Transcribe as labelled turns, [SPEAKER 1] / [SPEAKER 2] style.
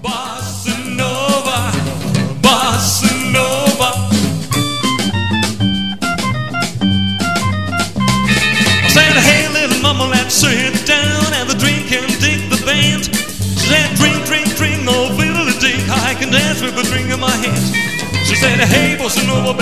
[SPEAKER 1] Bossa Nova, Bossa Nova. I said, hey little mama, let's sit down, have a drink and dig the band. She said, drink, drink, drink, no fiddle-a-dink, I can dance with a drink in my hand. She said, hey Bossa Nova,